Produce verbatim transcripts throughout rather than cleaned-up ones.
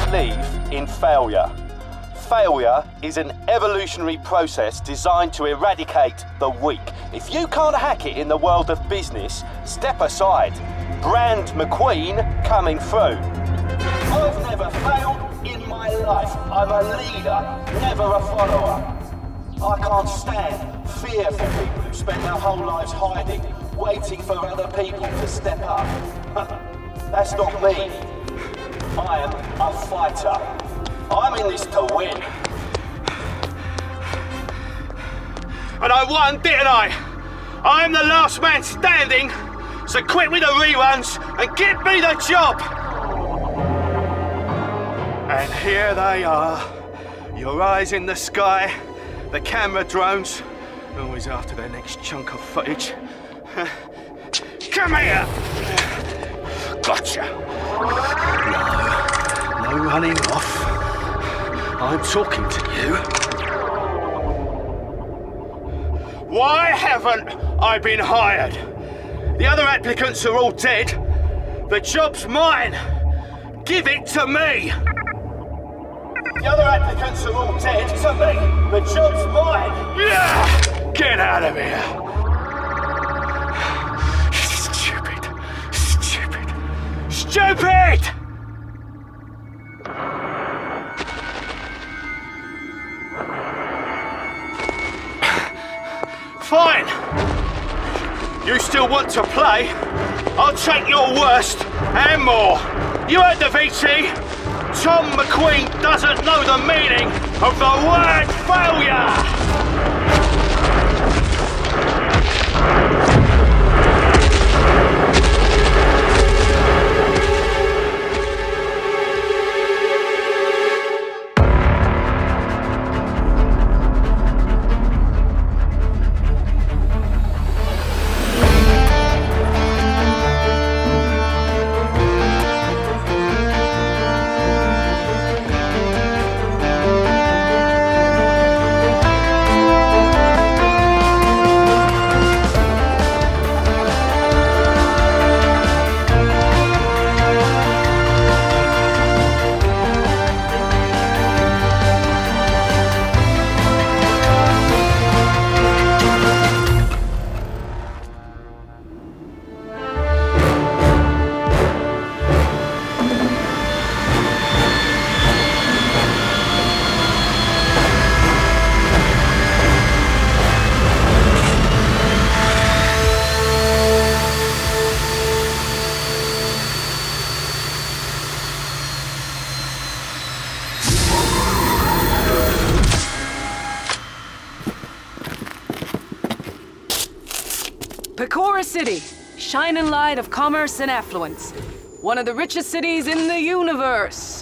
believe in failure. Failure is an evolutionary process designed to eradicate the weak. If you can't hack it in the world of business, step aside. Brand McQueen coming through. I've never failed in my life. I'm a leader, never a follower. I can't stand fear for people who spend their whole lives hiding, waiting for other people to step up. That's not me. I am a fighter. I'm in this to win. And I won, didn't I? I'm the last man standing, so quit with the reruns and give me the job! And here they are, your eyes in the sky, the camera drones, always after their next chunk of footage. Come here! Gotcha! No, no running off. I'm talking to you. Why haven't I been hired? The other applicants are all dead. The job's mine. Give it to me. The other applicants are all dead. To me. The job's mine. Yeah! Get out of here. Stupid. Stupid. Stupid! Fine. You still want to play? I'll take your worst and more. You heard the V T. Tom McQueen doesn't know the meaning of the word failure. Pecora City, shining light of commerce and affluence. One of the richest cities in the universe.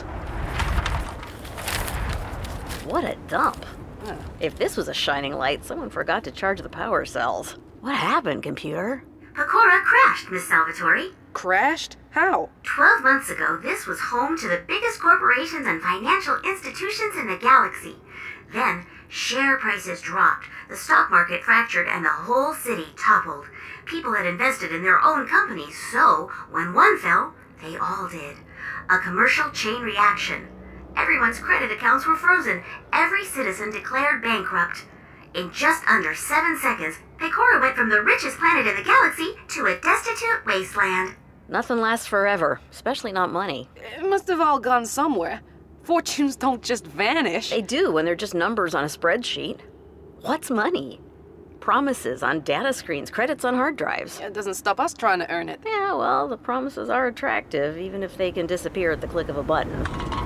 What a dump. Huh. If this was a shining light, someone forgot to charge the power cells. What happened, computer? Pecora crashed, Miss Salvatore. Crashed? How? Twelve months ago, this was home to the biggest corporations and financial institutions in the galaxy. Then, share prices dropped, the stock market fractured, and the whole city toppled. People had invested in their own companies, so when one fell, they all did. A commercial chain reaction. Everyone's credit accounts were frozen. Every citizen declared bankrupt. In just under seven seconds, Pecora went from the richest planet in the galaxy to a destitute wasteland. Nothing lasts forever, especially not money. It must have all gone somewhere. Fortunes don't just vanish. They do when they're just numbers on a spreadsheet. What's money? Promises on data screens, credits on hard drives. It doesn't stop us trying to earn it. Yeah, well, the promises are attractive, even if they can disappear at the click of a button.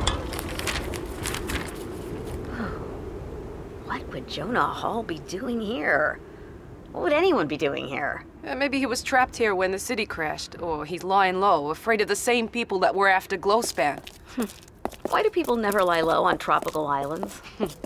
What would Jonah Hall be doing here? What would anyone be doing here? Uh, maybe he was trapped here when the city crashed, or he's lying low, afraid of the same people that were after Glowspan. Why do people never lie low on tropical islands?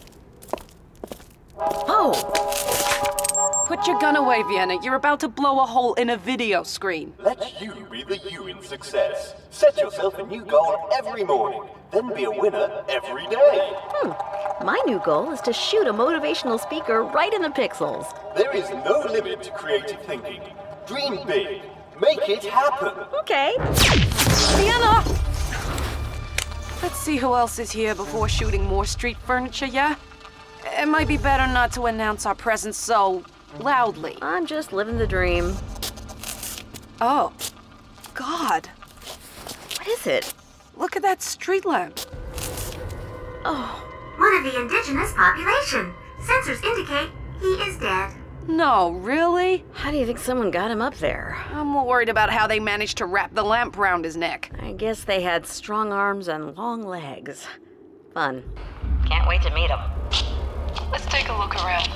Oh! Put your gun away, Vienna. You're about to blow a hole in a video screen. Let you be the you in success. Set yourself a new goal every morning, then be a winner every day. Hmm. My new goal is to shoot a motivational speaker right in the pixels. There is no limit to creative thinking. Dream big. Make it happen. Okay. Vienna! That see who else is here before shooting more street furniture, yeah? It might be better not to announce our presence so loudly. I'm just living the dream. Oh, God. What is it? Look at that street lamp. Oh. One of the indigenous population. Sensors indicate he is dead. No, really? How do you think someone got him up there? I'm more worried about how they managed to wrap the lamp around his neck. I guess they had strong arms and long legs. Fun. Can't wait to meet him. Let's take a look around.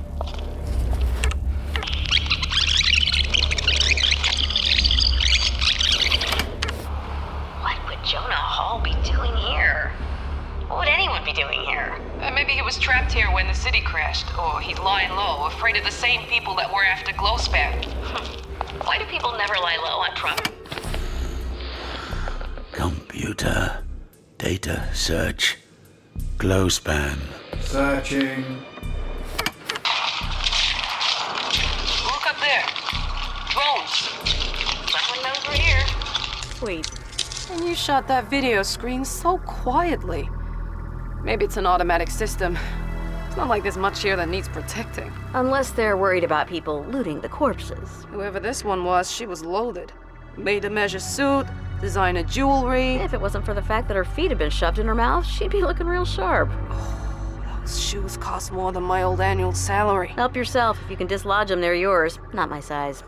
What would Jonah Hall be doing here? What would anyone be doing here? Uh, maybe he was trapped here when the city crashed, or he's lying low, afraid of the same people that were after Glowspan. Why do people never lie low on Trump? Computer. Data search. Glowspan. Searching. Look up there. Drones. Someone knows we're here. Sweet. And you shot that video screen so quietly. Maybe it's an automatic system. It's not like there's much here that needs protecting. Unless they're worried about people looting the corpses. Whoever this one was, she was loaded. Made-to-measure suit, designer jewelry. If it wasn't for the fact that her feet had been shoved in her mouth, she'd be looking real sharp. Those shoes cost more than my old annual salary. Help yourself. If you can dislodge them, they're yours. Not my size.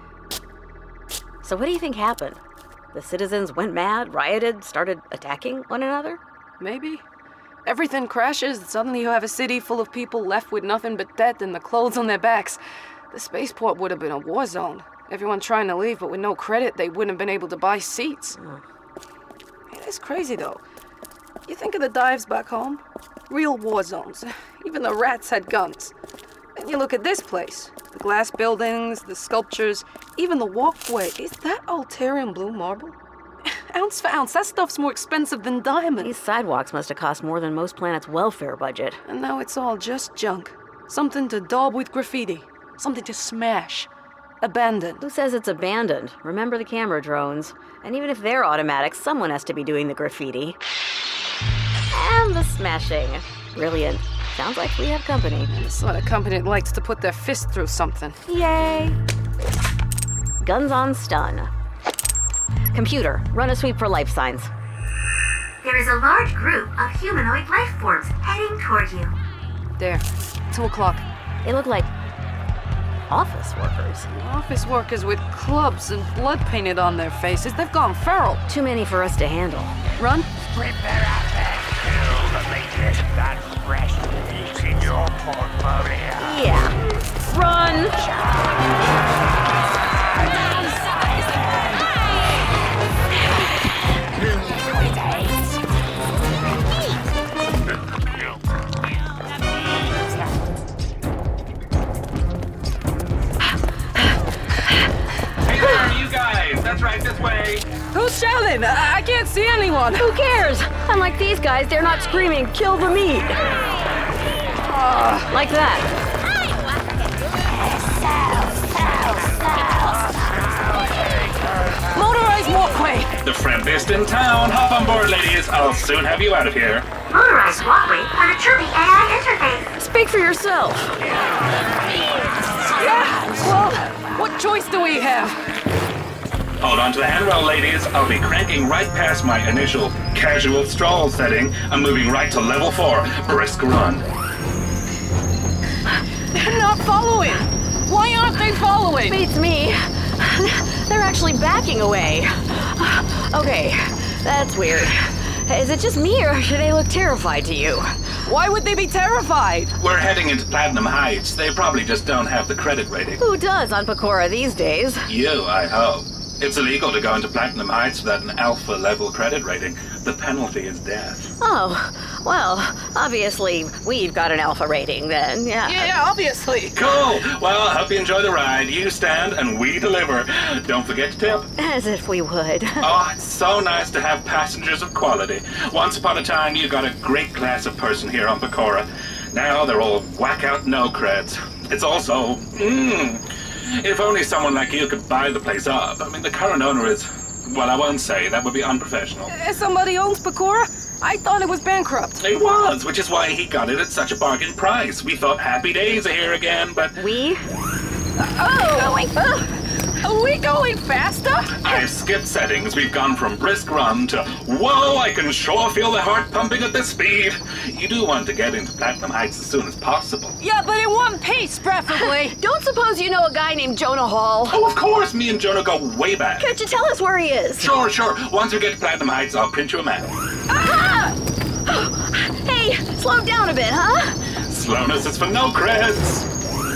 So what do you think happened? The citizens went mad, rioted, started attacking one another? Maybe. Everything crashes, and suddenly you have a city full of people left with nothing but debt and the clothes on their backs. The spaceport would have been a war zone. Everyone trying to leave, but with no credit, they wouldn't have been able to buy seats. Mm. It is crazy, though. You think of the dives back home? Real war zones. Even the rats had guns. And you look at this place. The glass buildings, the sculptures, even the walkway. Is that Altarian blue marble? Ounce for ounce, that stuff's more expensive than diamonds. These sidewalks must have cost more than most planets' welfare budget. And now it's all just junk. Something to daub with graffiti. Something to smash. Abandoned. Who says it's abandoned? Remember the camera drones. And even if they're automatic, someone has to be doing the graffiti. And the smashing. Brilliant. Sounds like we have company. The sort of company that likes to put their fist through something. Yay! Guns on stun. Computer, run a sweep for life signs. There is a large group of humanoid life forms heading toward you. There. Two o'clock. They look like office workers. Office workers with clubs and blood painted on their faces. They've gone feral. Too many for us to handle. Run. Prepare out kill the latest that fresh meat in your portfolio. Yeah. Run! Hey there, you guys! That's right, this way! Who's shouting? I, I can't see anyone. Who cares? Unlike these guys, they're not screaming, kill the meat. Uh, like that. Motorized walkway. The friendliest in town. Hop on board, ladies. I'll soon have you out of here. Motorized walkway on a Chirpy A I interface. Speak for yourself. Yeah, well, what choice do we have? Hold on to the handrail, ladies. I'll be cranking right past my initial casual stroll setting. I'm moving right to level four, brisk run. They're not following. Why aren't they following? Beats me. They're actually backing away. Okay, that's weird. Is it just me, or should they look terrified to you? Why would they be terrified? We're heading into Platinum Heights. They probably just don't have the credit rating. Who does on Pecora these days? You, I hope. It's illegal to go into Platinum Heights without an alpha level credit rating. The penalty is death. Oh, well, obviously we've got an alpha rating then, yeah. Yeah, yeah, obviously. Cool. Well, I hope you enjoy the ride. You stand and we deliver. Don't forget to tip. As if we would. Oh, it's so nice to have passengers of quality. Once upon a time, you got a great class of person here on Pecora. Now they're all whack-out no-creds. It's also, mmm, if only someone like you could buy the place up. I mean, the current owner is Well, I won't say. That would be unprofessional. Uh, somebody owns Pecora? I thought it was bankrupt. It was, which is why he got it at such a bargain price. We thought happy days are here again, but... We? Oh! Going, uh, are we going faster? I've skipped settings. We've gone from brisk run to, whoa, I can sure feel the heart pumping at this speed. You do want to get into Platinum Heights as soon as possible. Yeah, but in one piece, preferably. Don't suppose you know a guy named Jonah Hall? Oh, of course, me and Jonah go way back. Could you tell us where he is? Sure, sure. Once we get to Platinum Heights, I'll print you a map. Ah! Hey, slow down a bit, huh? Slowness is for no creds.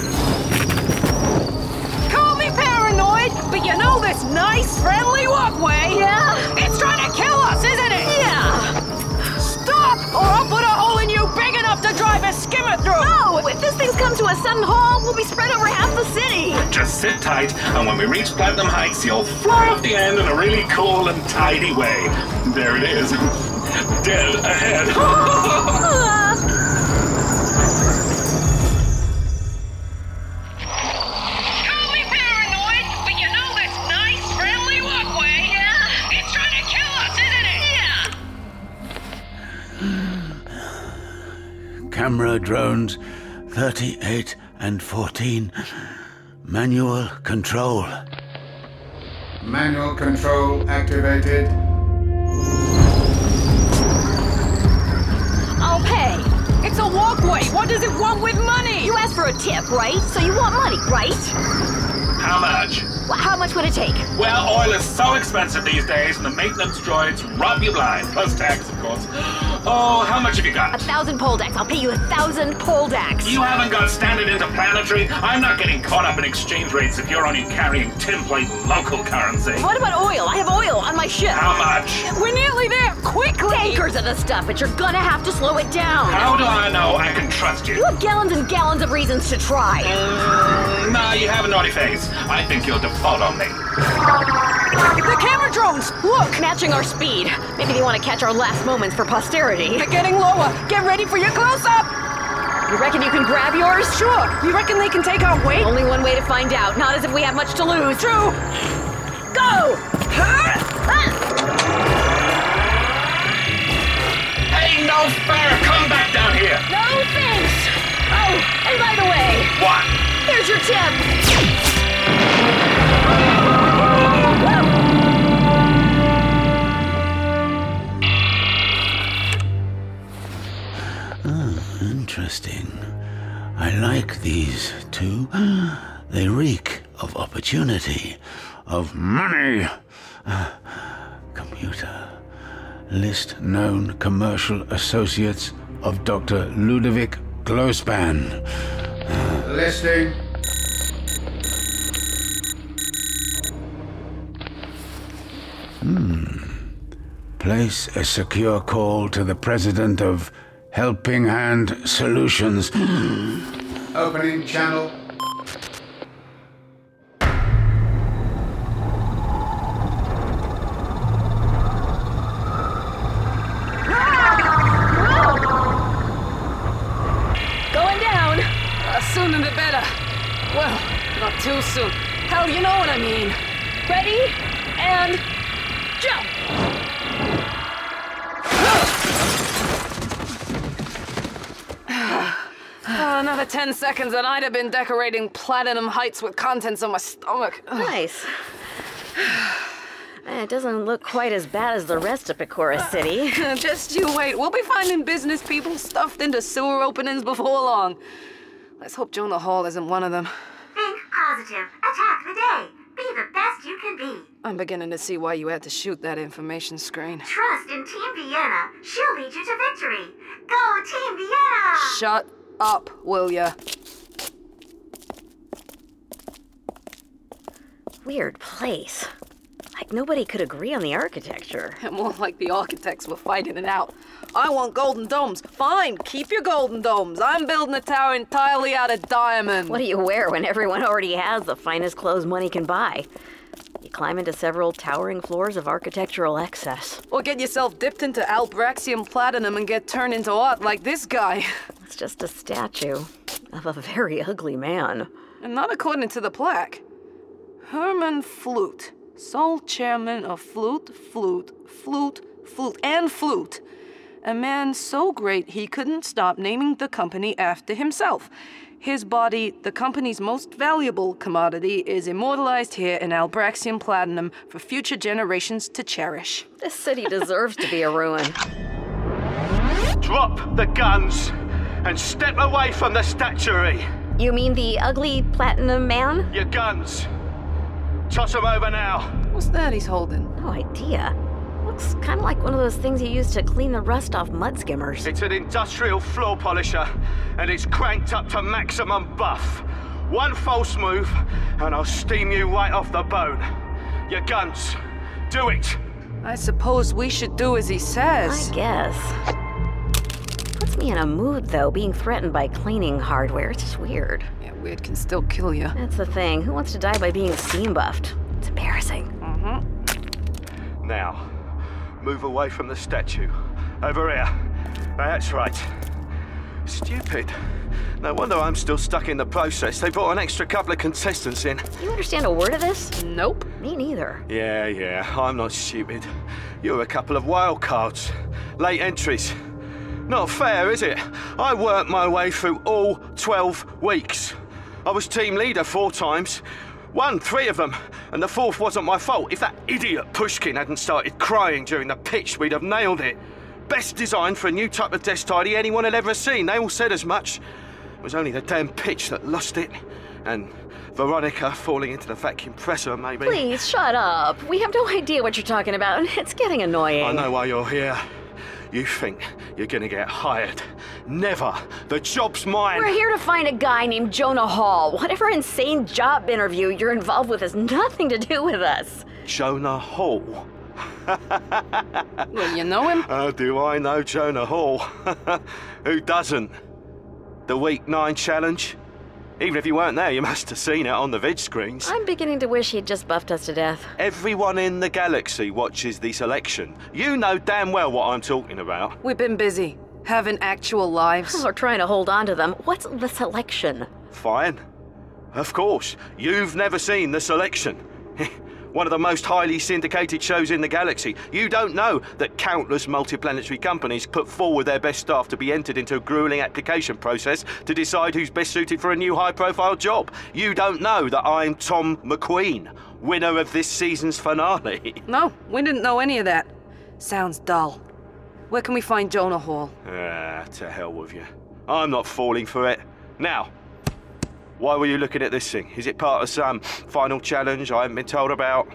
Call me paranoid, but you know this nice, friendly walkway? Yeah? It's trying to kill us, isn't it? Yeah. Stop, or I'll put a hole in you big enough to drive a skimmer through. No, if this thing's come to a sudden halt, we'll be spread over half the city. Just sit tight, and when we reach Platinum Heights, you'll fly off the end in a really cool and tidy way. There it is. Dead ahead. Call me paranoid, but you know this nice, friendly walkway? Yeah? It's trying to kill us, isn't it? Yeah. Camera drones thirty-eight and fourteen. Manual control. Manual control activated. I'll pay. It's a walkway. What does it want with money? You asked for a tip, right? So you want money, right? How much? Well, how much would it take? Well, oil is so expensive these days, and the maintenance droids rob you blind, plus tax, of course. Oh, how much have you A got? thousand Poldax. I'll pay you a thousand Poldax. You haven't got standard interplanetary. I'm not getting caught up in exchange rates if you're only carrying tinplate local currency. What about oil? I have oil on my ship. How much? We're nearly there. Quickly. Tankers of the stuff, but you're gonna have to slow it down. How do I know I can trust you? You have gallons and gallons of reasons to try. Mm, nah, you have a naughty face. I think you'll default on me. The camera drones. Look. Matching our speed. Maybe they want to catch our last moments for posterity. They're getting lower. Get ready for your close-up. You reckon you can grab yours? Sure. You reckon they can take our weight? Only one way to find out. Not as if we have much to lose. True. Go! Hey, no fair! Come back down here! No thanks! Oh, and by the way, What? here's your tip. Interesting. I like these two. They reek of opportunity, of money. Uh, computer. List known commercial associates of Doctor Ludovic Glowspan. Listing. Place a secure call to the president of Helping Hand Solutions. Opening channel. Going down. Uh, sooner the better. Well, not too soon. Hell, you know what I mean. Ready? And jump! Uh, another ten seconds and I'd have been decorating Platinum Heights with contents on my stomach. Ugh. Nice. Eh, It doesn't look quite as bad as the rest of Pecora City. Just you wait. We'll be finding business people stuffed into sewer openings before long. Let's hope Jonah Hall isn't one of them. Think positive. Attack the day. Be the best you can be. I'm beginning to see why you had to shoot that information screen. Trust in Team Vienna. She'll lead you to victory. Go, Team Vienna! Shut up, will ya? Weird place. Like nobody could agree on the architecture. More like the architects were fighting it out. I want golden domes. Fine, keep your golden domes. I'm building a tower entirely out of diamond. What do you wear when everyone already has the finest clothes money can buy? You climb into several towering floors of architectural excess. Or get yourself dipped into Albraxium Platinum and get turned into art like this guy. It's just a statue of a very ugly man. And not according to the plaque. Herman Flute. Sole chairman of Flute, Flute, Flute, Flute, and Flute. A man so great he couldn't stop naming the company after himself. His body, the company's most valuable commodity, is immortalized here in Albraxian platinum for future generations to cherish. This city deserves to be a ruin. Drop the guns and step away from the statuary. You mean the ugly platinum man? Your guns. Toss them over now. What's that he's holding? No idea. Looks kind of like one of those things you use to clean the rust off mud skimmers. It's an industrial floor polisher, and it's cranked up to maximum buff. One false move, and I'll steam you right off the bone. Your guns. Do it. I suppose we should do as he says. I guess. Puts me in a mood, though, being threatened by cleaning hardware. It's just weird. Yeah, weird can still kill you. That's the thing. Who wants to die by being steam buffed? It's embarrassing. Mm-hmm. Now, move away from the statue. Over here. That's right. Stupid. No wonder I'm still stuck in the process. They brought an extra couple of contestants in. You understand a word of this? Nope. Me neither. Yeah, yeah, I'm not stupid. You're a couple of wild cards. Late entries. Not fair, is it? I worked my way through all twelve weeks. I was team leader four times. Won three of them, and the fourth wasn't my fault. If that idiot Pushkin hadn't started crying during the pitch, we'd have nailed it. Best design for a new type of desk tidy anyone had ever seen. They all said as much. It was only the damn pitch that lost it. And Veronica falling into the vacuum presser, maybe. Please, shut up. We have no idea what you're talking about, and it's getting annoying. I know why you're here. You think you're gonna get hired. Never. The job's mine. We're here to find a guy named Jonah Hall. Whatever insane job interview you're involved with has nothing to do with us. Jonah Hall. Well, you know him? How do I know Jonah Hall? Who doesn't? The Week nine challenge? Even if you weren't there, you must have seen it on the vid screens. I'm beginning to wish he'd just buffed us to death. Everyone in the galaxy watches the selection. You know damn well what I'm talking about. We've been busy, having actual lives. We're trying to hold on to them. What's the selection? Fine. Of course, you've never seen the selection. One of the most highly syndicated shows in the galaxy. You don't know that countless multiplanetary companies put forward their best staff to be entered into a grueling application process to decide who's best suited for a new high-profile job. You don't know that I'm Tom McQueen, winner of this season's finale. No, we didn't know any of that. Sounds dull. Where can we find Jonah Hall? Ah, to hell with you. I'm not falling for it. Now, why were you looking at this thing? Is it part of some final challenge I haven't been told about?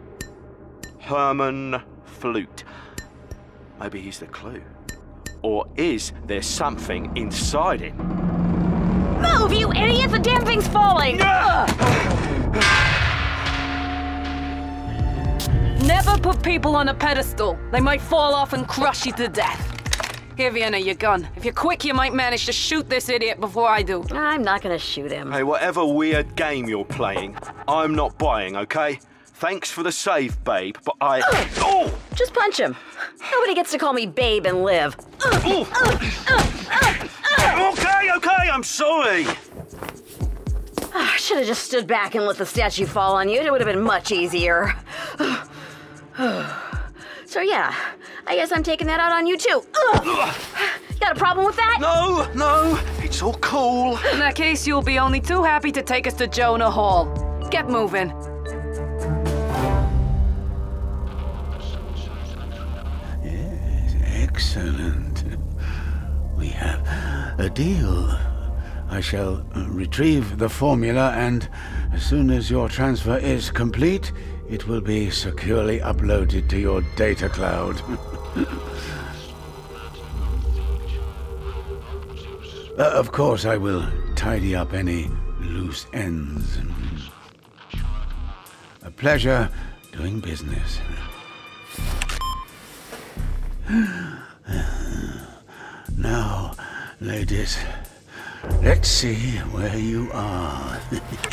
Herman Flute. Maybe he's the clue. Or is there something inside it? Move, you idiot! The damn thing's falling! Never put people on a pedestal. They might fall off and crush you to death. Here, Vienna, your gun. If you're quick, you might manage to shoot this idiot before I do. I'm not gonna shoot him. Hey, whatever weird game you're playing, I'm not buying, okay? Thanks for the save, babe, but I... Ugh. Oh! Just punch him. Nobody gets to call me babe and live. Oh. Okay, okay, I'm sorry. I should have just stood back and let the statue fall on you. It would have been much easier. So yeah, I guess I'm taking that out on you too. Ugh. You got a problem with that? No, no, it's all cool. In that case, you'll be only too happy to take us to Jonah Hall. Get moving. Yes, excellent. We have a deal. I shall retrieve the formula, and as soon as your transfer is complete, it will be securely uploaded to your data cloud. uh, of course, I will tidy up any loose ends. A pleasure doing business. Now, ladies, let's see where you are.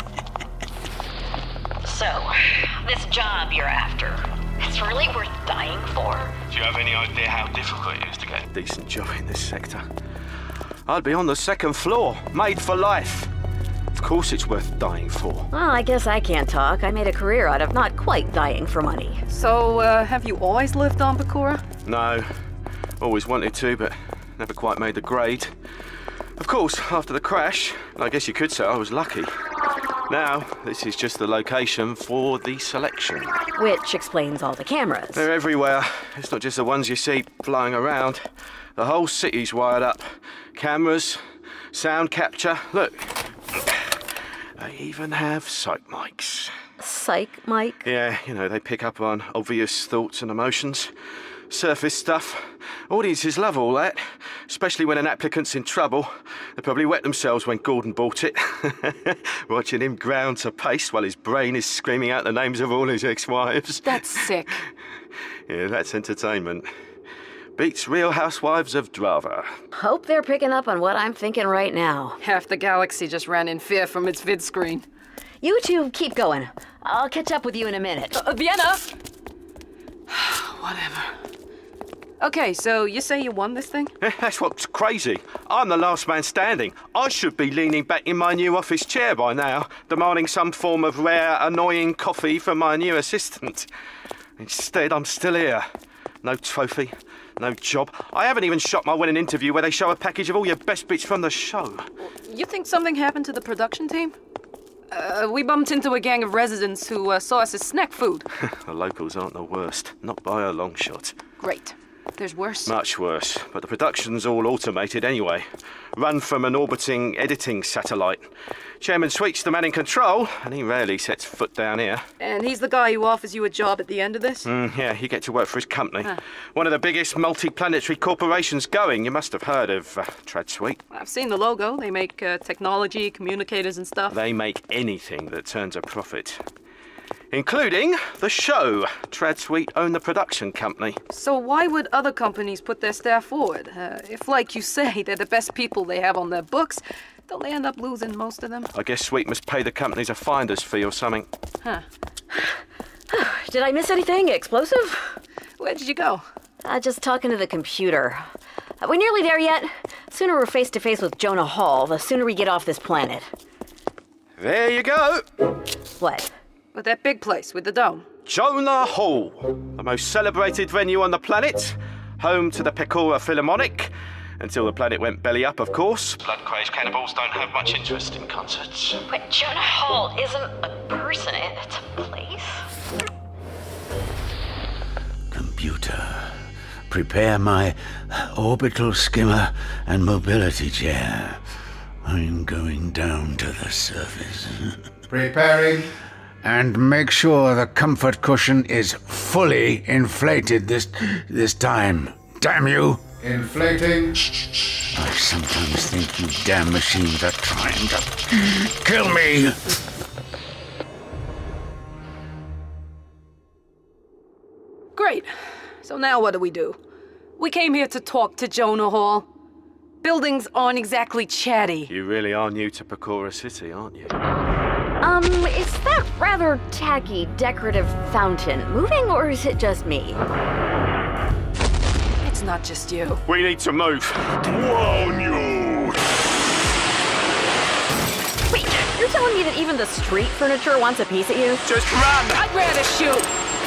So, this job you're after, it's really worth dying for? Do you have any idea how difficult it is to get a decent job in this sector? I'd be on the second floor, made for life. Of course it's worth dying for. Well, I guess I can't talk. I made a career out of not quite dying for money. So, uh, have you always lived on Pecora? No. Always wanted to, but never quite made the grade. Of course, after the crash, I guess you could say I was lucky. Now, this is just the location for the selection. Which explains all the cameras. They're everywhere. It's not just the ones you see flying around. The whole city's wired up. Cameras, sound capture. Look, they even have psych mics. Psych mic? Yeah, you know, they pick up on obvious thoughts and emotions. Surface stuff. Audiences love all that, especially when an applicant's in trouble. They probably wet themselves when Gordon bought it. Watching him ground to paste while his brain is screaming out the names of all his ex-wives. That's sick. Yeah, that's entertainment. Beats Real Housewives of Drava. Hope they're picking up on what I'm thinking right now. Half the galaxy just ran in fear from its vid screen. You two keep going. I'll catch up with you in a minute. Uh, Vienna! Whatever. Okay, so you say you won this thing? Yeah, that's what's crazy. I'm the last man standing. I should be leaning back in my new office chair by now, demanding some form of rare, annoying coffee from my new assistant. Instead, I'm still here. No trophy, no job. I haven't even shot my winning interview where they show a package of all your best bits from the show. You think something happened to the production team? Uh, we bumped into a gang of residents who uh, saw us as snack food. The locals aren't the worst, not by a long shot. Great. There's worse? Much worse, but the production's all automated anyway. Run from an orbiting editing satellite. Chairman Sweet's the man in control, and he rarely sets foot down here. And he's the guy who offers you a job at the end of this? Mm, yeah, you get to work for his company. Huh. One of the biggest multi-planetary corporations going. You must have heard of uh, Trad Sweet. I've seen the logo. They make uh, technology, communicators and stuff. They make anything that turns a profit. Including the show. Trad Sweet own the production company. So why would other companies put their staff forward? Uh, if, like you say, they're the best people they have on their books, don't they end up losing most of them? I guess Sweet must pay the companies a finder's fee or something. Huh. Did I miss anything explosive? Where did you go? Uh, just talking to the computer. Are we nearly there yet? Sooner we're face to face with Jonah Hall, the sooner we get off this planet. There you go. What? With that big place with the dome. Jonah Hall, the most celebrated venue on the planet, home to the Pecora Philharmonic, until the planet went belly up, of course. Blood-crazed cannibals don't have much interest in concerts. But Jonah Hall isn't a person, it's a place. Computer, prepare my orbital skimmer and mobility chair. I'm going down to the surface. Preparing. And make sure the comfort cushion is fully inflated this this time. Damn you! Inflating. I sometimes think you damn machines are trying to kill me. Great. So now what do we do? We came here to talk to Jonah Hall. Buildings aren't exactly chatty. You really are new to Pecora City, aren't you? Um, is that rather tacky, decorative fountain moving, or is it just me? It's not just you. We need to move. Whoa, you! Wait, you're telling me that even the street furniture wants a piece of you? Just run! I'd rather shoot.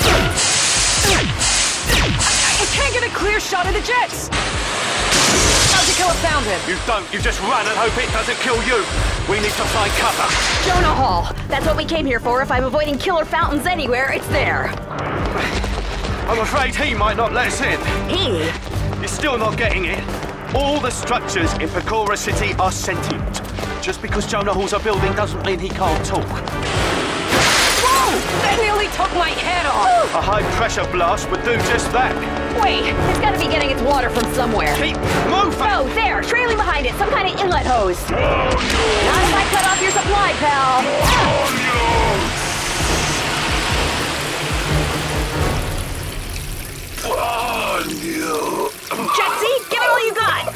I, I can't get a clear shot of the jets. How'd you kill a fountain? You don't. You just run and hope it doesn't kill you. We need to find cover. Jonah Hall. That's what we came here for. If I'm avoiding killer fountains anywhere, it's there. I'm afraid he might not let us in. He? You're still not getting it. All the structures in Pecora City are sentient. Just because Jonah Hall's a building doesn't mean he can't talk. Whoa! That nearly took my head off. A high-pressure blast would do just that. Wait, it's gotta be getting its water from somewhere. Keep moving! No, there, trailing behind it, some kind of inlet hose. Oh, no! Not if I cut off your supply, pal. Oh, no! Oh, no! Jetsy, give it all you got!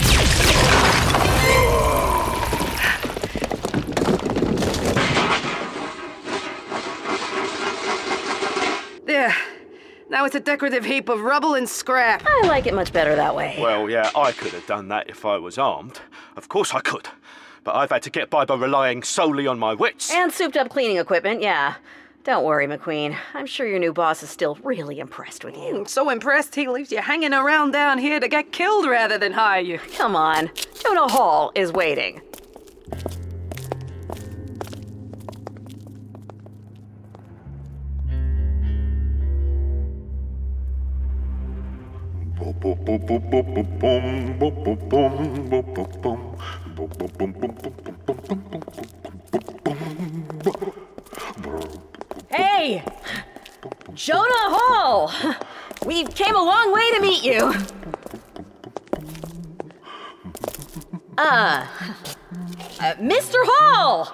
There. Now it's a decorative heap of rubble and scrap. I like it much better that way. Well, yeah, I could have done that if I was armed. Of course I could. but I've had to get by by relying solely on my wits. And souped up cleaning equipment, yeah. Don't worry, McQueen. I'm sure your new boss is still really impressed with you. Mm, so impressed he leaves you hanging around down here to get killed rather than hire you. Come on. Jonah Hall is waiting. Hey! Jonah Hall! We came a long way to meet you. Uh, uh Mister Hall!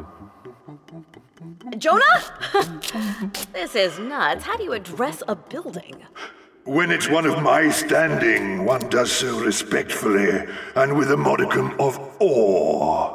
Jonah? This is nuts. How do you address a building? When it's one of my standing, one does so respectfully and with a modicum of awe.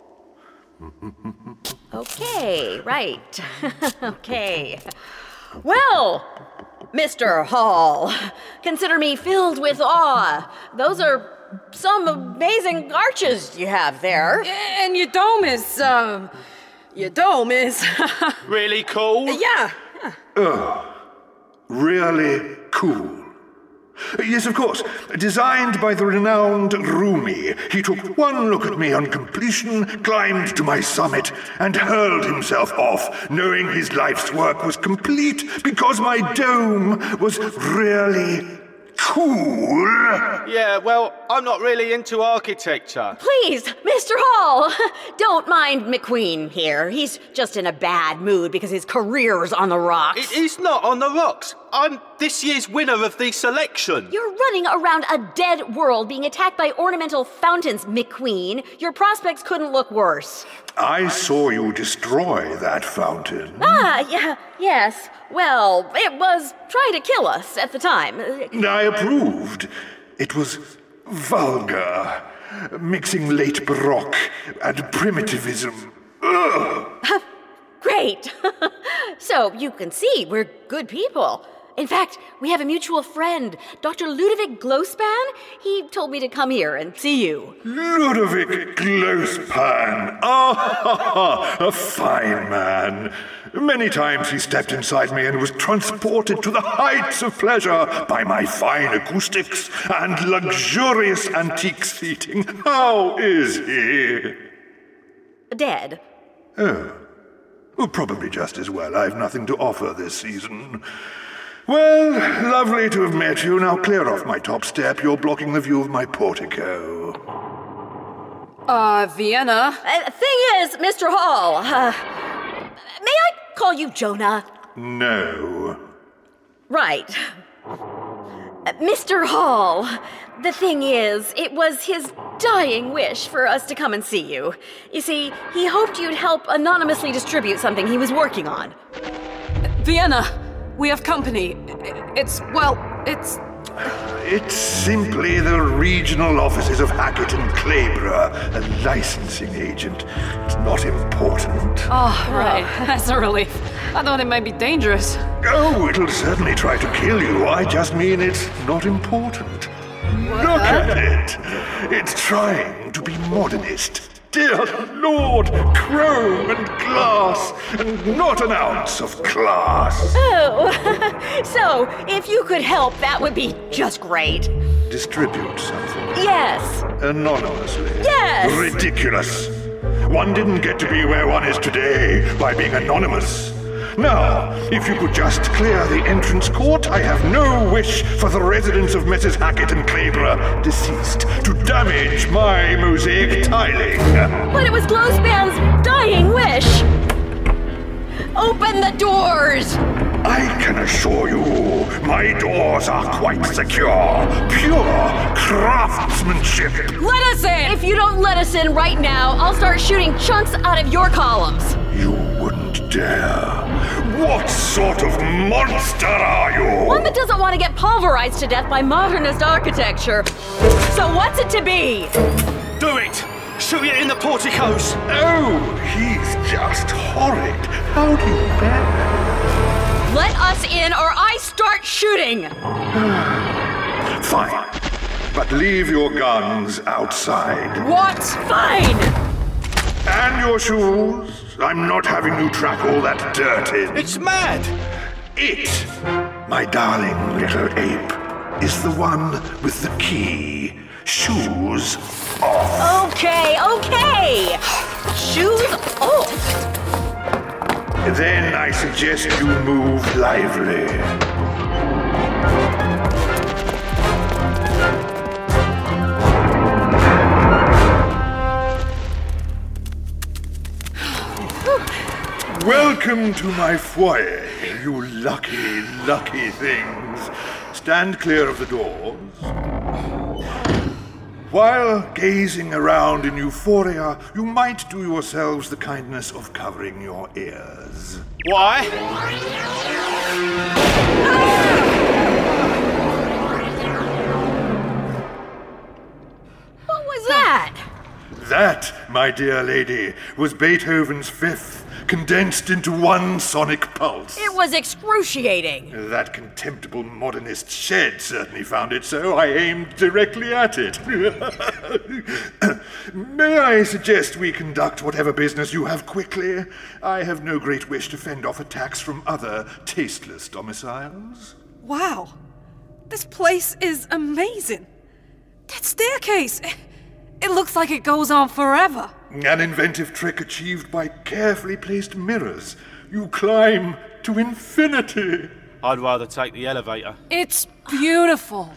Okay, right. Okay. Well, Mister Hall, consider me filled with awe. Those are some amazing arches you have there. And your dome is, um, your dome is... Really cool? Yeah. Oh, really cool. Yes, of course. Designed by the renowned Rumi, he took one look at me on completion, climbed to my summit, and hurled himself off, knowing his life's work was complete because my dome was really cool. Yeah, well, I'm not really into architecture. Please, Mister Hall, don't mind McQueen here. He's just in a bad mood because his career's on the rocks. It is not on the rocks. I'm this year's winner of the selection. You're running around a dead world being attacked by ornamental fountains, McQueen. Your prospects couldn't look worse. I saw you destroy that fountain. Ah, yeah, yes. Well, it was trying to kill us at the time. I approved. It was vulgar, mixing late Baroque and primitivism. Ugh. Great. So you can see we're good people. In fact, we have a mutual friend, Doctor Ludovic Glospan. He told me to come here and see you. Ludovic Glospan. Ah, a fine man. Many times he stepped inside me and was transported to the heights of pleasure by my fine acoustics and luxurious antique seating. How is he? Dead. Oh. Well, probably just as well. I've nothing to offer this season. Well, lovely to have met you. Now clear off my top step. You're blocking the view of my portico. Uh, Vienna? Uh, thing is, Mister Hall, uh, may I call you Jonah? No. Right. Uh, Mister Hall, the thing is, it was his dying wish for us to come and see you. You see, he hoped you'd help anonymously distribute something he was working on. Vienna, we have company. It's, well, it's... It's simply the regional offices of Hackett and Clayborough, a licensing agent. It's not important. Oh, right. That's a relief. I thought it might be dangerous. Oh, it'll certainly try to kill you. I just mean it's not important. What? Look at it. It's trying to be modernist. Dear Lord, chrome and glass, and not an ounce of class. Oh, so if you could help, that would be just great. Distribute something. Yes. Anonymously. Yes. Ridiculous. One didn't get to be where one is today by being anonymous. Now, if you could just clear the entrance court, I have no wish for the residents of Missus Hackett and Clayborough, deceased, to damage my mosaic tiling. But it was Glospan's dying wish. Open the doors! I can assure you, my doors are quite secure. Pure craftsmanship. Let us in! If you don't let us in right now, I'll start shooting chunks out of your columns. You wouldn't dare. What sort of monster are you? One that doesn't want to get pulverized to death by modernist architecture. So what's it to be? Do it! Shoot it in the porticos! Oh, he's just horrid. How do you bear? Let us in or I start shooting! Fine. But leave your guns outside. What? Fine! And your shoes. I'm not having you track all that dirt in. It's mad! It, my darling little ape, is the one with the key. Shoes off. Okay, okay! Shoes off! Then I suggest you move lively. Welcome to my foyer, you lucky, lucky things. Stand clear of the doors. While gazing around in euphoria, you might do yourselves the kindness of covering your ears. Why? What was that? That, my dear lady, was Beethoven's Fifth, condensed into one sonic pulse. It was excruciating. That contemptible modernist shed certainly found it so. I aimed directly at it. May I suggest we conduct whatever business you have quickly? I have no great wish to fend off attacks from other tasteless domiciles. Wow. This place is amazing. That staircase, it looks like it goes on forever. An inventive trick achieved by carefully placed mirrors. You climb to infinity. I'd rather take the elevator. It's beautiful.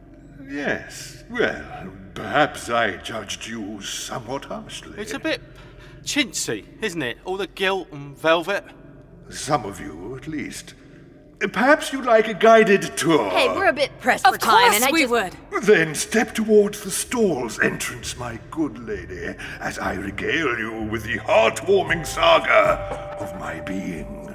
Yes, well, perhaps I judged you somewhat harshly. It's a bit chintzy, isn't it? All the gilt and velvet. Some of you, at least. Perhaps you'd like a guided tour. Hey, we're a bit pressed for Of time, course and I we just... would. Then step towards the stall's entrance, my good lady, as I regale you with the heartwarming saga of my being.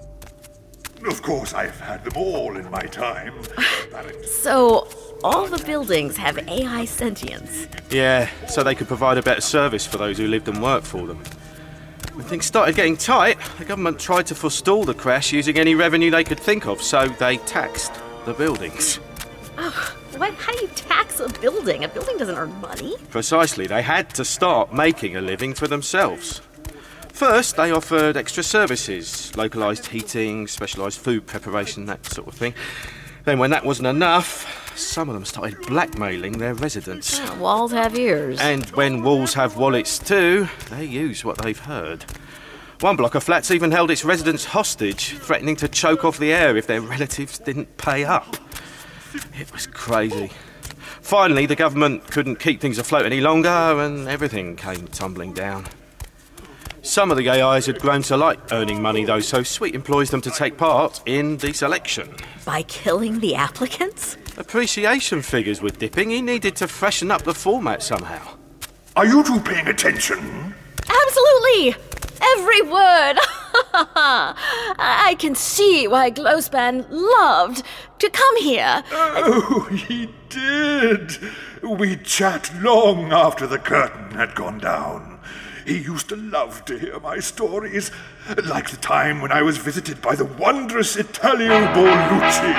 Of course, I've had them all in my time. So, all the buildings have A I sentience. Yeah, so they could provide a better service for those who lived and worked for them. When things started getting tight, the government tried to forestall the crash using any revenue they could think of, so they taxed the buildings. Oh, what? How do you tax a building? A building doesn't earn money. Precisely, they had to start making a living for themselves. First, they offered extra services, localised heating, specialised food preparation, that sort of thing. Then when that wasn't enough, some of them started blackmailing their residents. Oh, walls have ears. And when walls have wallets too, they use what they've heard. One block of flats even held its residents hostage, threatening to choke off the air if their relatives didn't pay up. It was crazy. Finally, the government couldn't keep things afloat any longer, and everything came tumbling down. Some of the A Is had grown to like earning money, though, so Sweet employs them to take part in the selection. By killing the applicants? Appreciation figures were dipping. He needed to freshen up the format somehow. Are you two paying attention? Absolutely! Every word! I can see why Glowspan loved to come here. Oh, he did. We'd chat long after the curtain had gone down. He used to love to hear my stories, like the time when I was visited by the wondrous Italio Borlucci.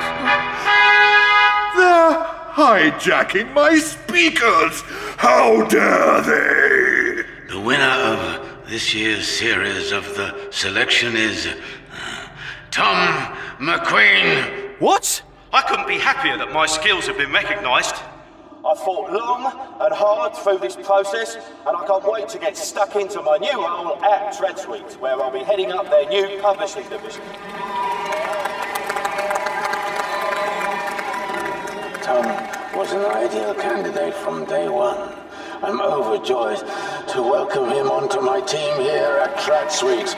They're hijacking my speakers! How dare they! The winner of this year's series of the selection is uh, Tom McQueen. What? I couldn't be happier that my skills have been recognised. I fought long and hard through this process, and I can't wait to get stuck into my new role at Treadsweet, where I'll be heading up their new publishing division. Tom was an ideal candidate from day one. I'm overjoyed to welcome him onto my team here at Treadsweet.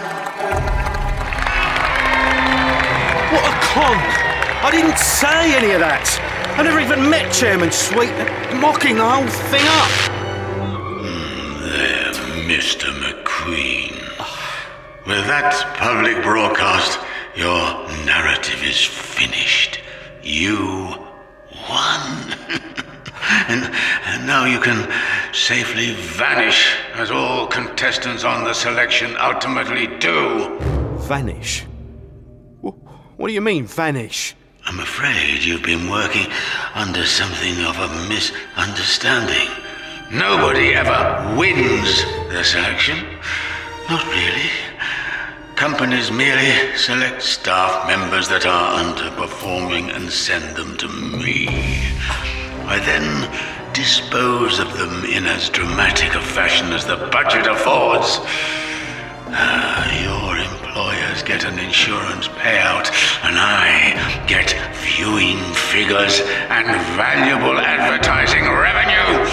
What a con! I didn't say any of that! I never even met Chairman Sweet. They're mocking the whole thing up. Mm, there, Mister McQueen. With that public broadcast, your narrative is finished. You won. and, and now you can safely vanish, as all contestants on the selection ultimately do. Vanish? What do you mean, vanish? I'm afraid you've been working under something of a misunderstanding. Nobody ever wins the selection. Not really. Companies merely select staff members that are underperforming and send them to me. I then dispose of them in as dramatic a fashion as the budget affords. Uh, your employers get an insurance payout, and I get viewing figures and valuable advertising revenue.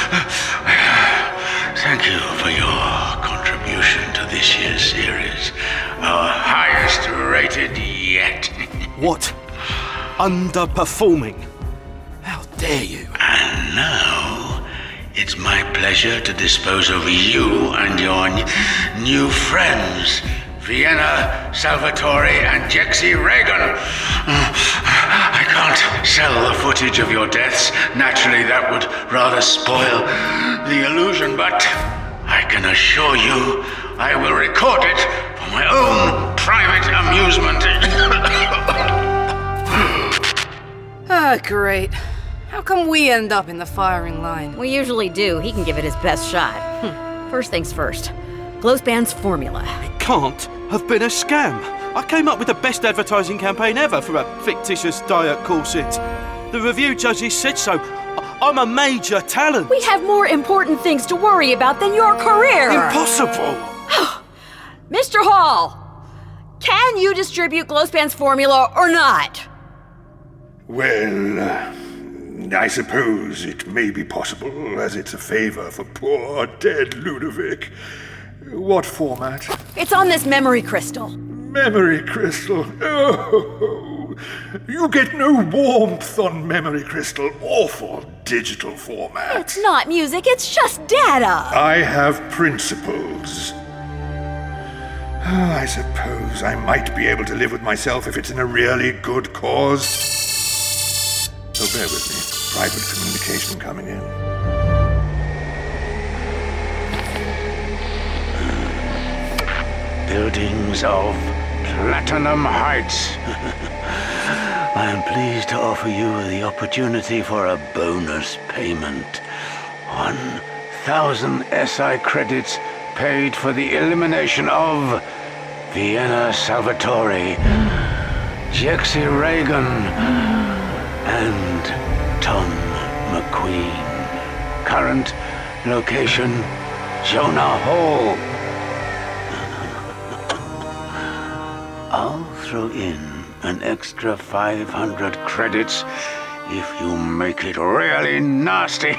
Thank you for your contribution to this year's series. Our highest rated yet. What? Underperforming? How dare you? And now, it's my pleasure to dispose of you and your n- new friends, Vienna, Salvatore, and Jexy Reagan. I can't sell the footage of your deaths. Naturally, that would rather spoil the illusion, but I can assure you I will record it for my own private amusement. Ah, great. How come we end up in the firing line? We usually do. He can give it his best shot. Hm. First things first. Glowspan's formula. It can't have been a scam. I came up with the best advertising campaign ever for a fictitious diet corset. The review judges said so. I- I'm a major talent. We have more important things to worry about than your career. Impossible. Mister Hall, can you distribute Glowspan's formula or not? Well, uh, I suppose it may be possible, as it's a favor for poor dead Ludovic. What format? It's on this memory crystal. Memory crystal? Oh, you get no warmth on memory crystal. Awful digital format. It's not music, it's just data. I have principles. I suppose I might be able to live with myself if it's in a really good cause. Oh, bear with me. Private communication coming in. Buildings of Platinum Heights. I am pleased to offer you the opportunity for a bonus payment. One thousand S I credits paid for the elimination of Vienna Salvatore, Jexy Reagan, and Tom McQueen. Current location, Jonah Hall. I'll throw in an extra five hundred credits if you make it really nasty.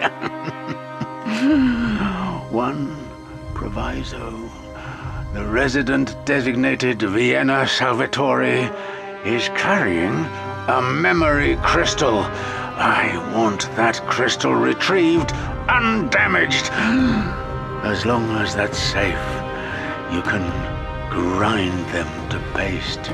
One proviso. The resident designated Vienna Salvatore is carrying a memory crystal. I want that crystal retrieved undamaged. As long as that's safe, you can grind them to paste.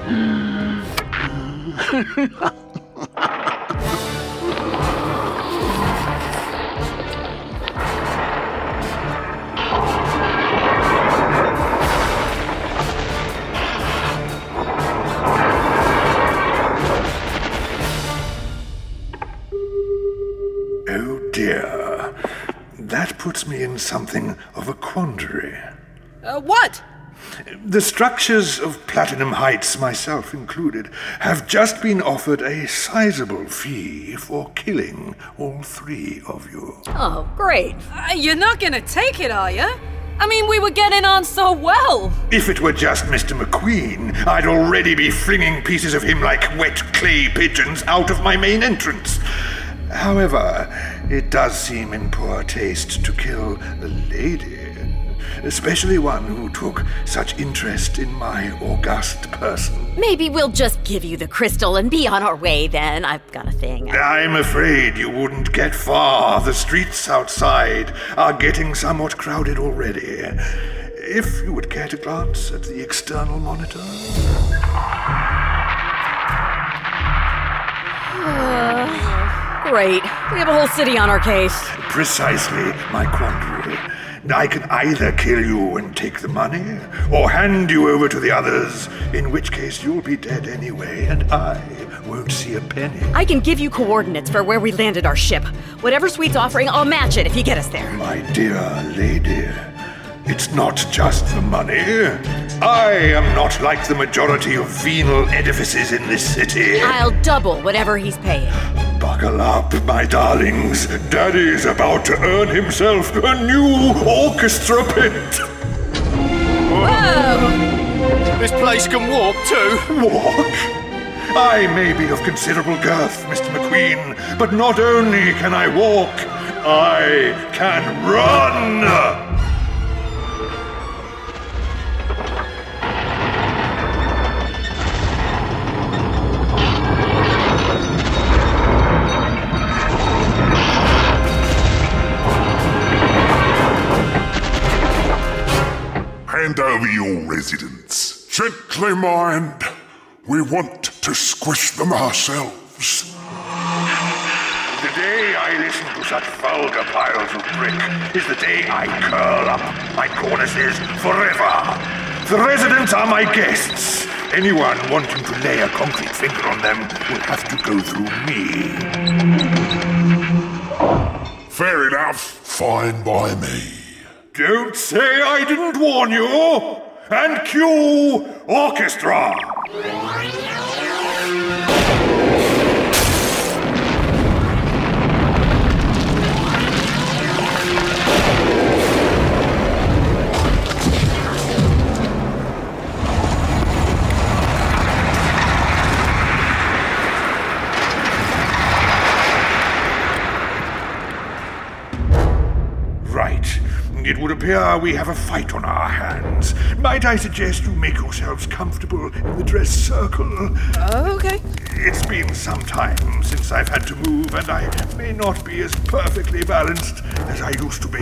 Oh dear. That puts me in something of a quandary. Uh, what? The structures of Platinum Heights, myself included, have just been offered a sizable fee for killing all three of you. Oh, great. Uh, you're not gonna take it, are you? I mean, we were getting on so well. If it were just Mister McQueen, I'd already be flinging pieces of him like wet clay pigeons out of my main entrance. However, it does seem in poor taste to kill a lady, especially one who took such interest in my august person. Maybe we'll just give you the crystal and be on our way then. I've got a thing. I'm afraid you wouldn't get far. The streets outside are getting somewhat crowded already. If you would care to glance at the external monitor. Uh, great. We have a whole city on our case. Precisely my quandary. I can either kill you and take the money, or hand you over to the others, in which case you'll be dead anyway, and I won't see a penny. I can give you coordinates for where we landed our ship. Whatever Sweet's offering, I'll match it if you get us there. My dear lady, it's not just the money. I am not like the majority of venal edifices in this city. I'll double whatever he's paying. Buckle up, my darlings. Daddy's about to earn himself a new orchestra pit. Whoa! This place can walk too. Walk? I may be of considerable girth, Mister McQueen, but not only can I walk, I can run! Hand over your residence. Gently, mind. We want to squish them ourselves. The day I listen to such vulgar piles of brick is the day I curl up my cornices forever. The residents are my guests. Anyone wanting to lay a concrete finger on them will have to go through me. Fair enough. Fine by me. Don't say I didn't warn you! And cue orchestra! Right. It would appear we have a fight on our hands. Might I suggest you make yourselves comfortable in the dress circle? Okay. It's been some time since I've had to move, and I may not be as perfectly balanced as I used to be.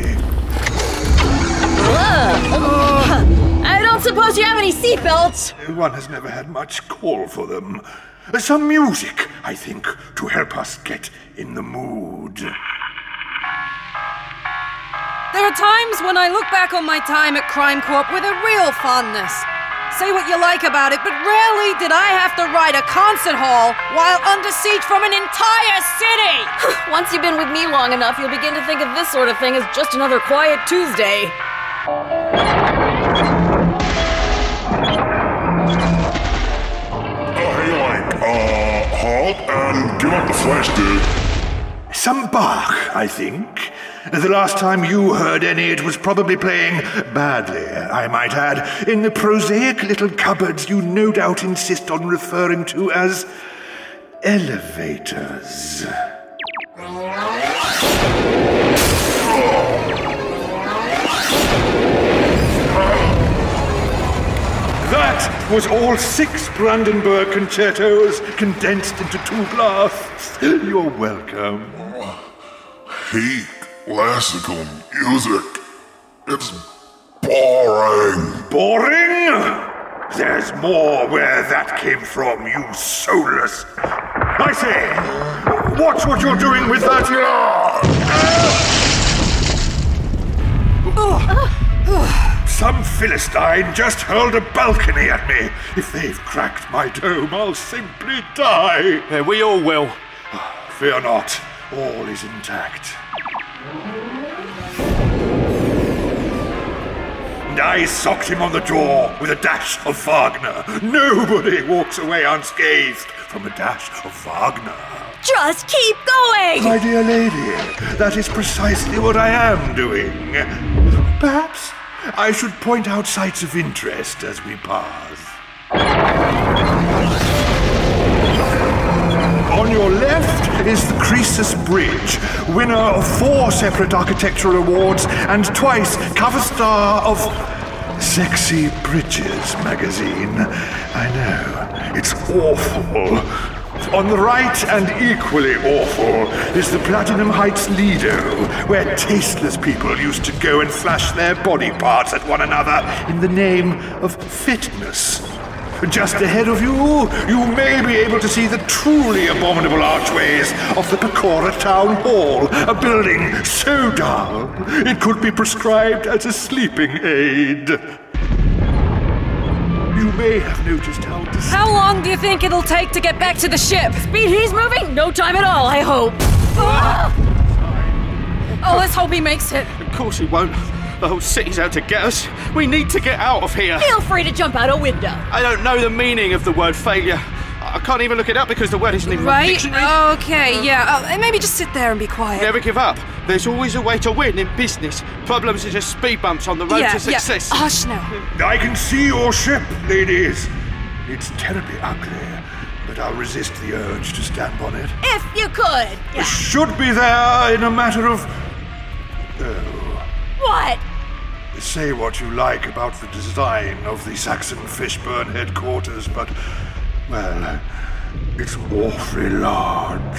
Uh, I don't suppose you have any seatbelts? One has never had much call for them. Some music, I think, to help us get in the mood. There are times when I look back on my time at Crime Corp with a real fondness. Say what you like about it, but rarely did I have to ride a concert hall while under siege from an entire city! Once you've been with me long enough, you'll begin to think of this sort of thing as just another quiet Tuesday. Uh, hey, like, uh, halt and give up the flash, dude. Some Bach, I think. The last time you heard any, it was probably playing badly, I might add, in the prosaic little cupboards you no doubt insist on referring to as elevators. That was all six Brandenburg concertos condensed into two blasts. You're welcome. Heat. Classical music. It's boring. Boring? There's more where that came from, you soulless. I say, watch what you're doing with that. Some Philistine just hurled a balcony at me. If they've cracked my dome, I'll simply die. Yeah, we all will. Fear not, all is intact. And I socked him on the jaw with a dash of Wagner. Nobody walks away unscathed from a dash of Wagner. Just keep going! My dear lady, that is precisely what I am doing. Perhaps I should point out sites of interest as we pass. On your left is the Croesus Bridge, winner of four separate architectural awards and twice cover star of Sexy Bridges magazine. I know, it's awful. On the right, and equally awful, is the Platinum Heights Lido, where tasteless people used to go and flash their body parts at one another in the name of fitness. Just ahead of you, you may be able to see the truly abominable archways of the Pecora Town Hall, a building so dull it could be prescribed as a sleeping aid. You may have noticed how How long do you think it'll take to get back to the ship? Speed he's moving? No time at all, I hope. Oh, let's hope he makes it. Of course he won't. The whole city's out to get us. We need to get out of here. Feel free to jump out a window. I don't know the meaning of the word failure. I can't even look it up because the word isn't in my Right? dictionary. Okay, yeah. Uh, and maybe just sit there and be quiet. Never give up. There's always a way to win in business. Problems are just speed bumps on the road yeah, to success. Yeah. Hush now. I can see your ship, ladies. It's terribly ugly, but I'll resist the urge to stamp on it. If you could. It should be there in a matter of... Oh. What? Say what you like about the design of the Saxon Fishburne headquarters, but, well, it's awfully large.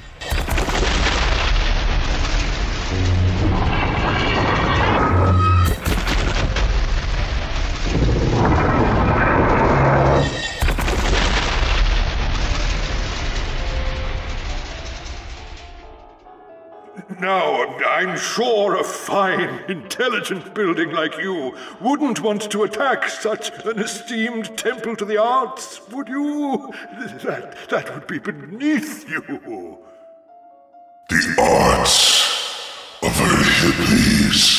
Now, I'm sure a fine, intelligent building like you wouldn't want to attack such an esteemed temple to the arts, would you? That, that would be beneath you. The arts of her hippies.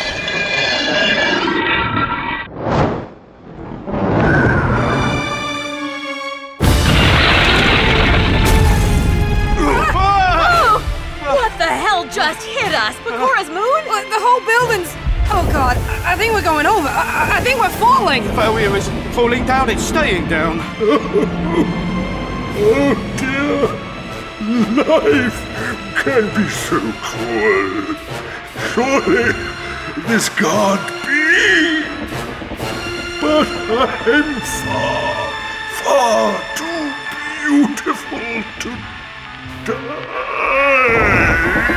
What the hell just hit us? Pacora's moon? Uh, the whole building's... Oh, God. I, I think we're going over. I, I think we're falling. Failure isn't falling down, it's staying down. Oh, dear. Life can be so cruel. Surely this can't be. But I'm far, far too beautiful to die.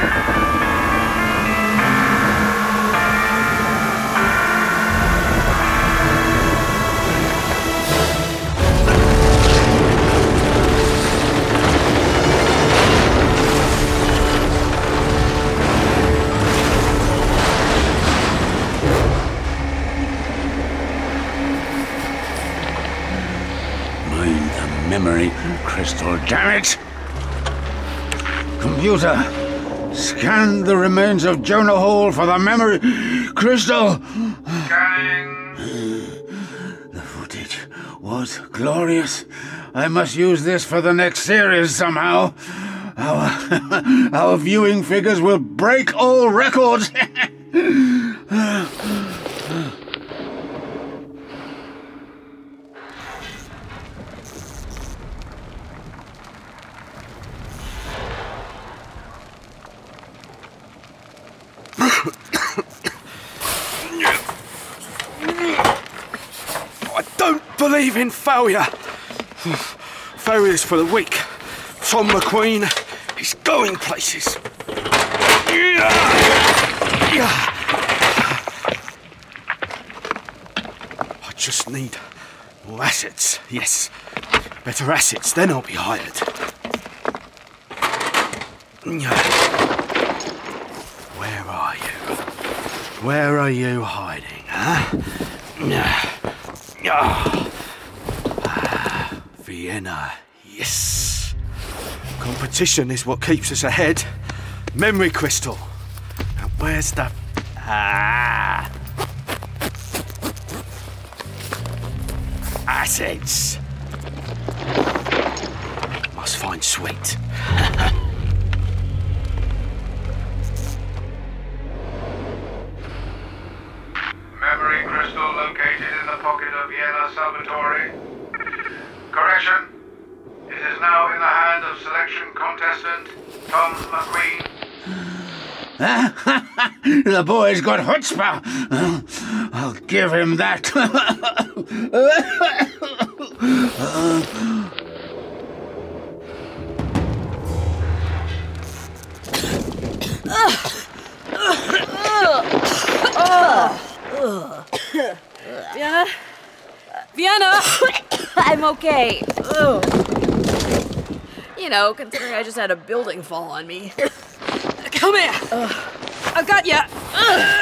Mind the memory crystal, damn it! Computer, scan the remains of Jonah Hall for the memory crystal. Scanning. The footage was glorious. I must use this for the next series somehow. Our, our viewing figures will break all records. I don't believe in failure. Failure's for the weak. Tom McQueen, he's going places. I just need more assets, yes. Better assets, then I'll be hired. Where are you? Where are you hiding, huh? Ah, Vienna, yes. Competition is what keeps us ahead. Memory crystal. Now where's the... Ah. Assets. Must find Sweet. Memory crystal located in the pocket of Vienna Salvatore. Correction. It is now in the hand of selection contestant Tom McQueen. The boy's got chutzpah. I'll give him that. Vienna? Vienna! I'm okay. Ugh. You know, considering I just had a building fall on me. Come here. Ugh. I've got ya.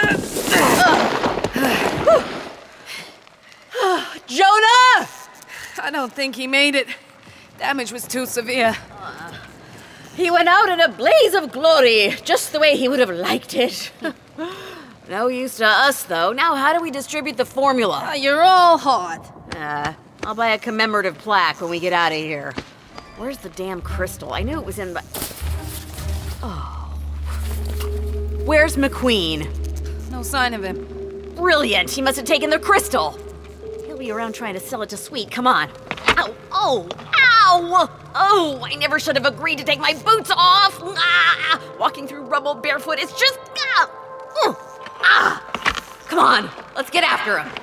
Jonah! I don't think he made it. Damage was too severe. Uh, he went out in a blaze of glory, just the way he would have liked it. No use to us, though. Now how do we distribute the formula? Uh, you're all hot. Uh, I'll buy a commemorative plaque when we get out of here. Where's the damn crystal? I knew it was in the... Oh. Where's McQueen? No sign of him. Brilliant! He must have taken the crystal. He'll be around trying to sell it to Sweet. Come on. Ow! Oh! Ow! Oh! I never should have agreed to take my boots off! Ah! Walking through rubble barefoot is just... Ah! Mm. Ah! Come on! Let's get after him.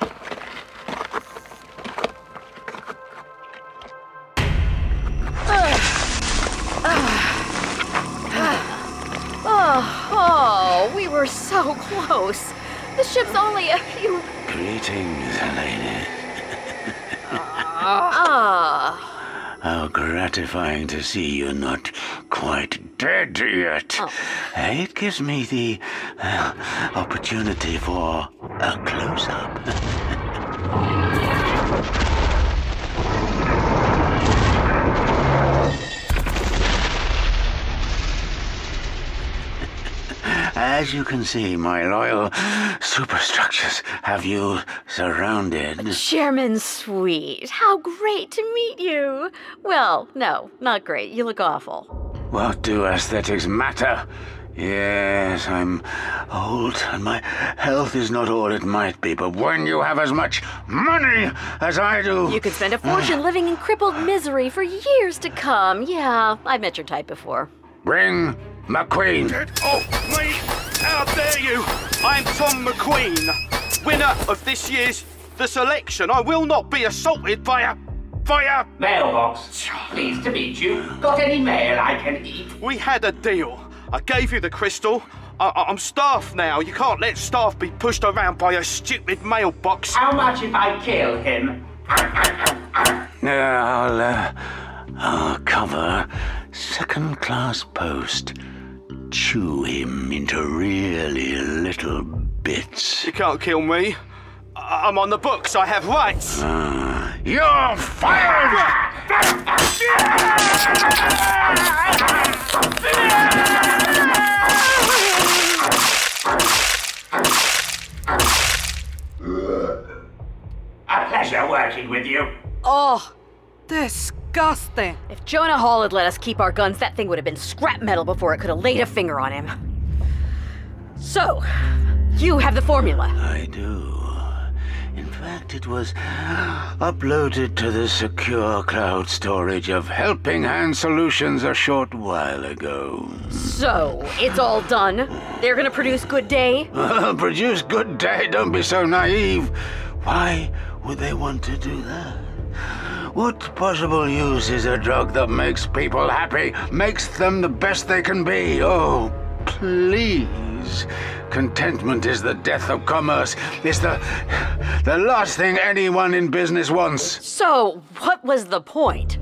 Oh, oh, we were so close. The ship's only a few... Greetings, lady. Ah. How gratifying to see you're not quite dead yet. Oh. It gives me the uh, opportunity for a close-up. As you can see, my loyal superstructures have you surrounded. Chairman Sweet, how great to meet you. Well, no, not great. You look awful. What do aesthetics matter? Yes, I'm old, and my health is not all it might be, but when you have as much money as I do... You could spend a fortune living in crippled misery for years to come. Yeah, I've met your type before. Bring McQueen. Oh, me! How dare you! I'm Tom McQueen, winner of this year's The Selection. I will not be assaulted by a... by a... Mailbox. Pleased to meet you. Got any mail I can eat? We had a deal. I gave you the crystal. I- I'm staff now. You can't let staff be pushed around by a stupid mailbox. How much if I kill him? I'll, uh, I'll cover second-class post. Chew him into really little bits. You can't kill me. I- I'm on the books. I have rights. Uh, you're fired! A pleasure working with you. Oh, disgusting. If Jonah Hall had let us keep our guns, that thing would have been scrap metal before it could have laid a finger on him. So, you have the formula. I do. In fact, it was uploaded to the secure cloud storage of Helping Hand Solutions a short while ago. So, it's all done. They're gonna produce Good Day? Produce Good Day? Don't be so naive. Why would they want to do that? What possible use is a drug that makes people happy, makes them the best they can be? Oh, please. Contentment is the death of commerce. It's the, the last thing anyone in business wants. So, what was the point?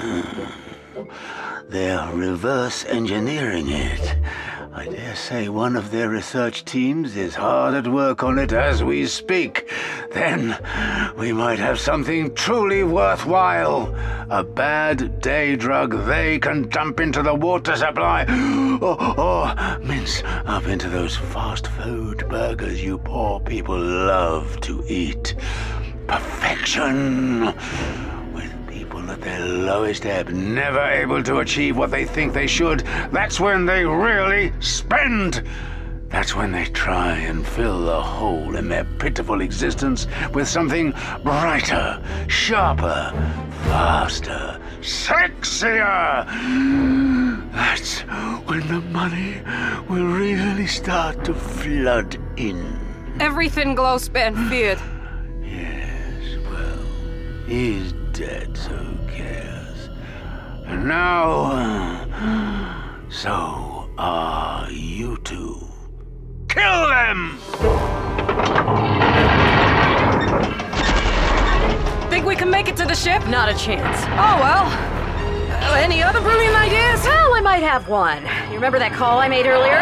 They're reverse engineering it. I dare say one of their research teams is hard at work on it as we speak. Then we might have something truly worthwhile. A bad day drug they can dump into the water supply. Or, or mince up into those fast food burgers you poor people love to eat. Perfection. At their lowest ebb, never able to achieve what they think they should, that's when they really spend. That's when they try and fill the hole in their pitiful existence with something brighter, sharper, faster, sexier. That's when the money will really start to flood in. Everything Glowspan feared. Yes, well, he's dead, so who cares? And now, so are you two. Kill them! Think we can make it to the ship? Not a chance. Oh, well. Uh, any other brilliant ideas? Well, I might have one. You remember that call I made earlier?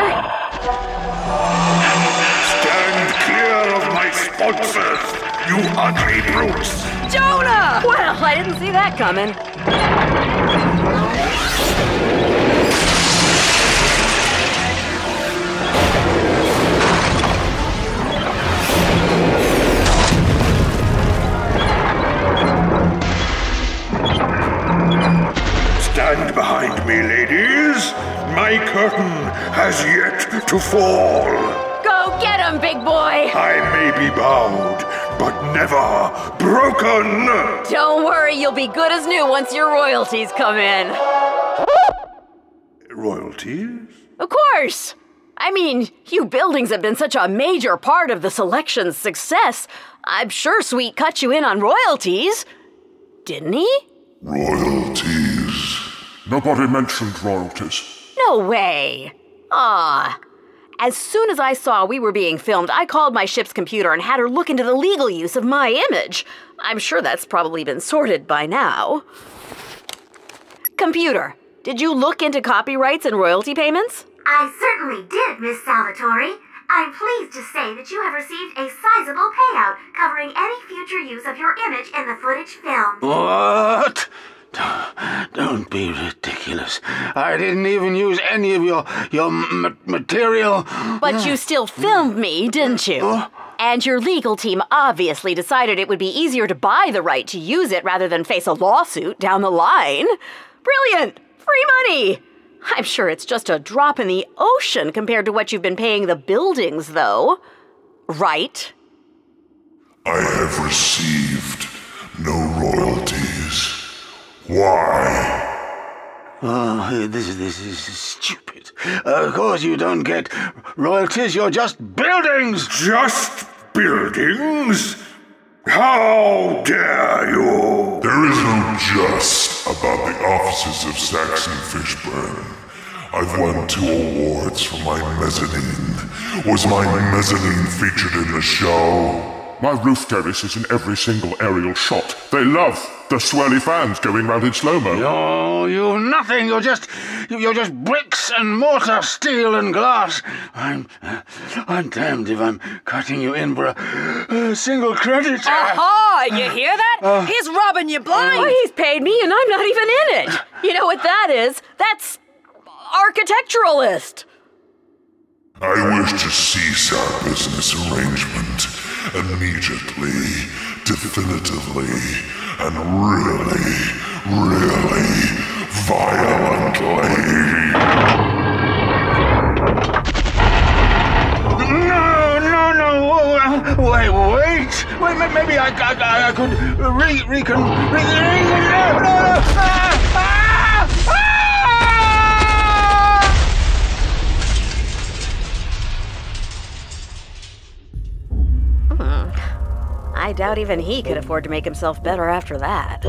Stand clear of my sponsors, you ugly brutes! Jonah! Well, I didn't see that coming. Stand behind me, ladies. My curtain has yet to fall. Go get him, big boy! I may be bowed, but never broken. Don't worry, you'll be good as new once your royalties come in. Royalties? Of course! I mean, you buildings have been such a major part of the selection's success. I'm sure Sweet cut you in on royalties. Didn't he? Royalties. Nobody mentioned royalties. No way. Ah. As soon as I saw we were being filmed, I called my ship's computer and had her look into the legal use of my image. I'm sure that's probably been sorted by now. Computer, did you look into copyrights and royalty payments? I certainly did, Miss Salvatore. I'm pleased to say that you have received a sizable payout covering any future use of your image in the footage filmed. What? Don't be ridiculous. I didn't even use any of your your ma- material. But you still filmed me, didn't you? And your legal team obviously decided it would be easier to buy the right to use it rather than face a lawsuit down the line. Brilliant! Free money! I'm sure it's just a drop in the ocean compared to what you've been paying the buildings, though. Right? I have received no royalties. Why? Oh, this is this is stupid. Of course you don't get royalties. You're just buildings. Just buildings? How dare you? There is no just about the offices of Saxon Fishburne. I've won two awards for my mezzanine. Was my mezzanine featured in the show? My roof terrace is in every single aerial shot. They love the swirly fans going round in slow-mo. You're, you're nothing. You're just, you're just bricks and mortar, steel and glass. I'm, uh, I'm damned if I'm cutting you in for a, a single credit. Aha! You hear that? Uh, he's robbing you blind. Oh, he's paid me and I'm not even in it. You know what that is? That's architecturalist. I wish to cease our business arrangement immediately, definitively, and really, really violently. No, no, no! Wait, wait! Wait, maybe I, I, I could re, recon, re, re, no, no, no! Ah, ah, ah! I doubt even he could afford to make himself better after that.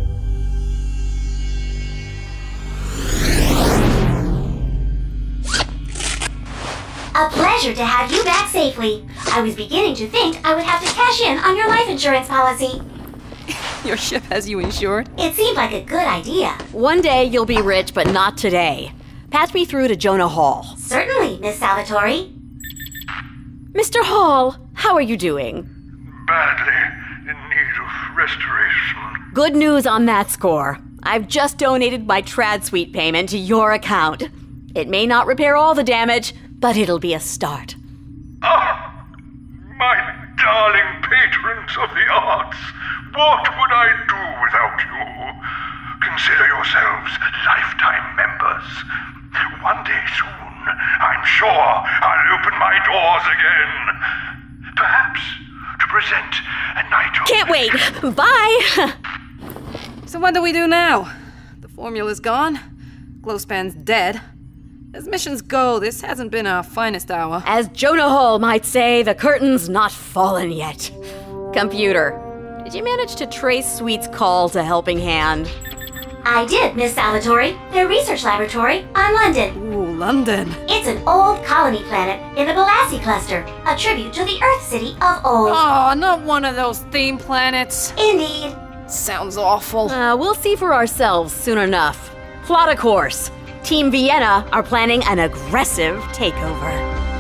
A pleasure to have you back safely. I was beginning to think I would have to cash in on your life insurance policy. Your ship has you insured? It seemed like a good idea. One day you'll be rich, but not today. Patch me through to Jonah Hall. Certainly, Miss Salvatore. Mister Hall, how are you doing? Badly in need of restoration. Good news on that score. I've just donated my Trad Suite payment to your account. It may not repair all the damage, but it'll be a start. Ah, my darling patrons of the arts, what would I do without you? Consider yourselves lifetime members. One day soon, I'm sure I'll open my doors again. Perhaps to present a night of... Can't wait! Bye! So what do we do now? The formula's gone. Glowspan's dead. As missions go, this hasn't been our finest hour. As Jonah Hall might say, the curtain's not fallen yet. Computer, did you manage to trace Sweet's call to Helping Hand? I did, Miss Salvatore. Their research laboratory on London. Ooh, London. It's an old colony planet in the Balassi cluster, a tribute to the Earth city of old. Oh, not one of those theme planets. Indeed. Sounds awful. Uh, we'll see for ourselves soon enough. Plot a course. Team Vienna are planning an aggressive takeover.